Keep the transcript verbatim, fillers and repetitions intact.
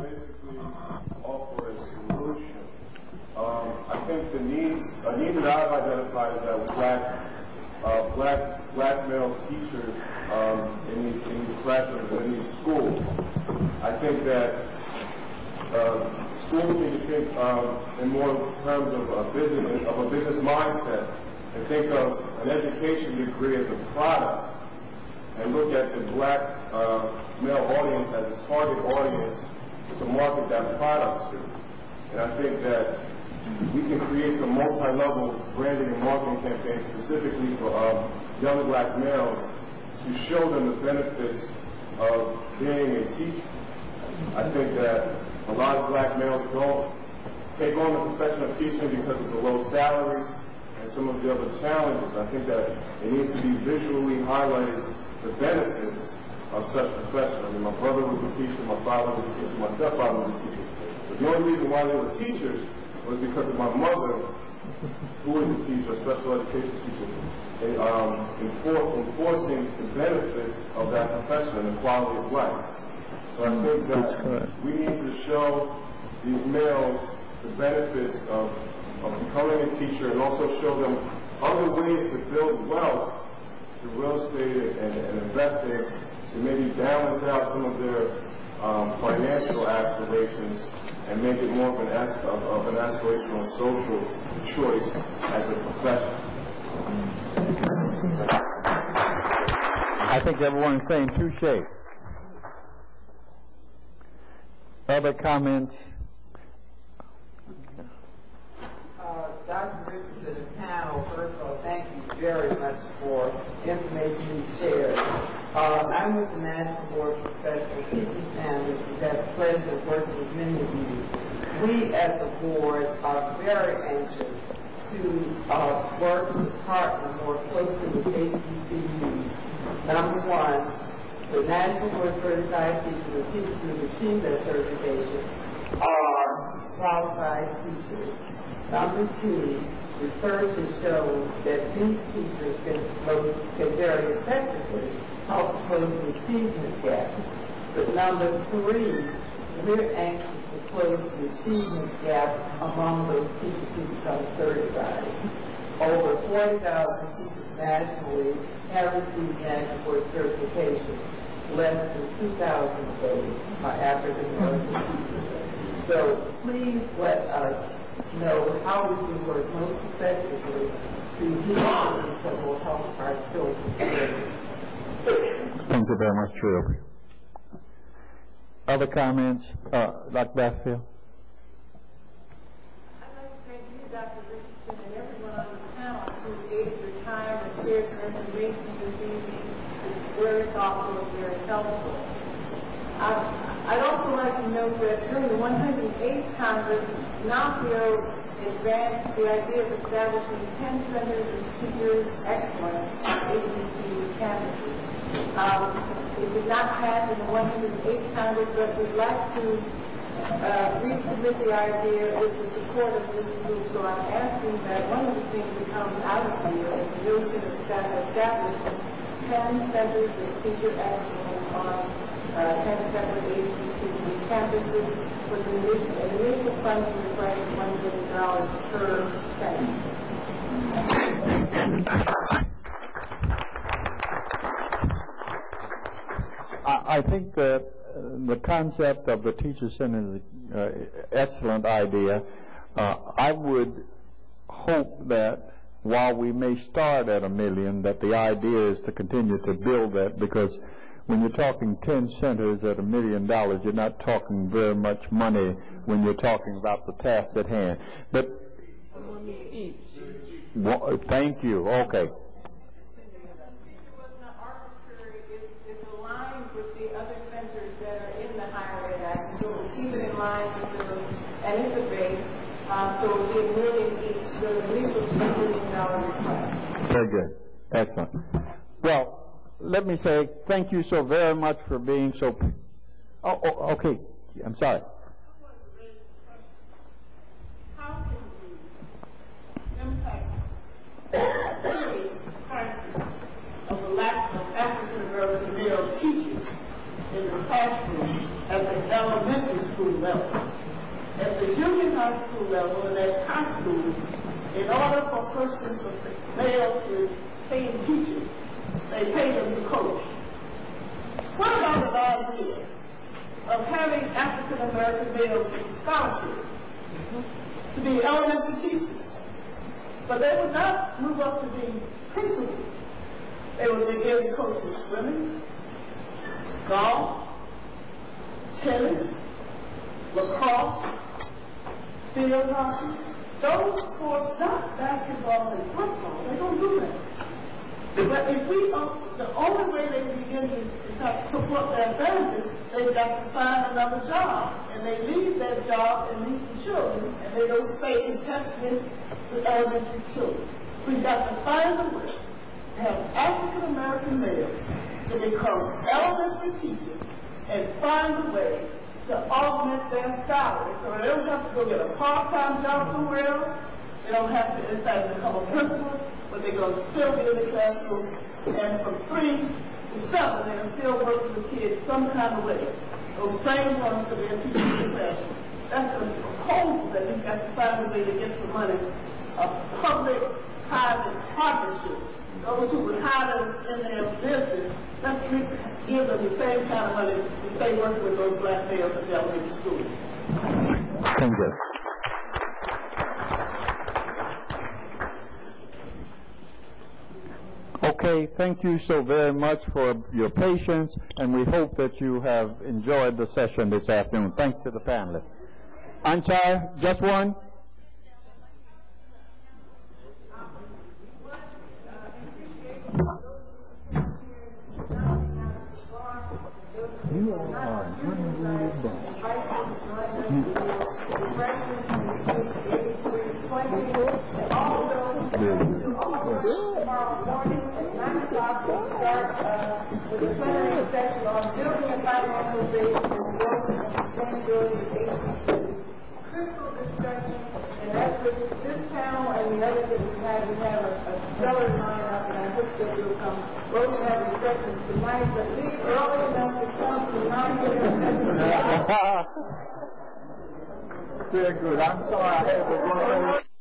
basically offer a solution. Um, I think the need, a need that I've identified is that black, uh, black, black male teachers um, in these in these classrooms and in these schools. I think that uh, schools need to think um, in more terms of a business of a business mindset and think of an education degree as a product, and look at the black uh, male audience as a target audience to market that product to. And I think that we can create some multi-level branding and marketing campaigns specifically for um, young black males to show them the benefits of being a teacher. I think that a lot of black males don't take on the profession of teaching because of the low salaries and some of the other challenges. I think that it needs to be visually highlighted the benefits of such profession. I mean, my brother was a teacher, my father was a teacher, my stepfather was a teacher. But the only reason why they were teachers was because of my mother, who was a teacher, a special education teacher, and, um, enfor- enforcing the benefits of that profession and the quality of life. So I think that we need to show these males the benefits of, of becoming a teacher and also show them other ways to build wealth through real estate and, and investing to maybe balance out some of their um, financial aspirations and make it more of an, as, of, of an aspirational social choice as a profession. I think everyone's saying touche. Other comments? Uh, Doctor Richardson and panel, first of all, thank you very much for information you shared. Uh, I'm with the National Board of Professional Teaching Standards. We've had the pleasure of working with many of you. We as a board are very anxious to uh, work and partner more closely with H B C Us. Number one, the National Board of Certified Teachers and teachers who achieve that certification are qualified teachers. Number two, research has shown that these teachers can, can very effectively help close the achievement gap. But number three, we're anxious to close the achievement gap among those teachers who become certified. Over forty thousand teachers nationally have received National Board certification. Less than two thousand of those are African American teachers. So please let us know how we can work most effectively to do things that will help our children. Thank you very much, Trill. Other comments? Uh, Doctor Bassfield? I'd like to thank you, Doctor Richardson, and everyone on the panel who gave their time and shared their information this evening. It's very thoughtful and very helpful. Uh, I'd also like to note that during the one hundred eighth Congress, NAFIO advanced the idea of establishing ten centers of teachers excellence on H B C U campuses. Um, it did not pass in the one hundred eighth Congress, but we'd like to uh, resubmit the idea with the support of this group. So I'm asking that one of the things that comes out of here is the notion of establishing ten centers of teacher excellence on uh, ten separate H B C U campuses with an initial, an initial funding request of one million dollars per center. I think that uh, the concept of the teacher center is an uh, excellent idea. Uh, I would hope that while we may start at a million, that the idea is to continue to build that, because when you're talking ten centers at a million dollars, you're not talking very much money when you're talking about the task at hand. But well, thank you. Okay. And it's a base, um, so it will be a million each, so the initial two million dollar request. Very good. Excellent. Well, let me say thank you so very much for being so... Oh, oh okay. I'm sorry. How can we impact the crisis of the lack of African American male teachers in the classroom at the elementary school level. At the junior high school level and at high schools, in order for persons of male to pay teachers, they pay them to coach. What about the idea of having African American males in scholarships to be elementary teachers? But they would not move up to be principals. They would begin to coach in swimming, golf, tennis, lacrosse, field hockey. Those sports, not basketball and football, they don't do that. But if we, the only way they begin to support their families, they've got to find another job. And they leave that job and leave the children, and they don't stay in touch with the elementary children. We've got to find a way to have African American males to become elementary teachers and find a way to augment their salary. So they don't have to go get a part-time job somewhere else. They don't have to, in fact, become a principal, but they're going to still be in the classroom. And from three to seven, they're still working with kids some kind of way. Those same ones that they're teaching in the classroom. That's a proposal that we've got to find a way to get some money. A public-private partnership. Those who would hire them in their business, let's give them the same kind of money to stay working with those black males at the elementary school. Thank you. Okay, thank you so very much for your patience, and we hope that you have enjoyed the session this afternoon. Thanks to the panelists. Anchai, just one? You are unbelievable. Tomorrow morning at nine o'clock we'll start uh, with a plenary session on building a financial base and growth and sustainability of A C C. Critical discussion, and that's with this panel and the others that we have. We have a, a stellar lineup, and I hope that you'll come. We'll have discussions tonight, but leave early enough to come to nine o'clock. Very good. I'm sorry I had to run.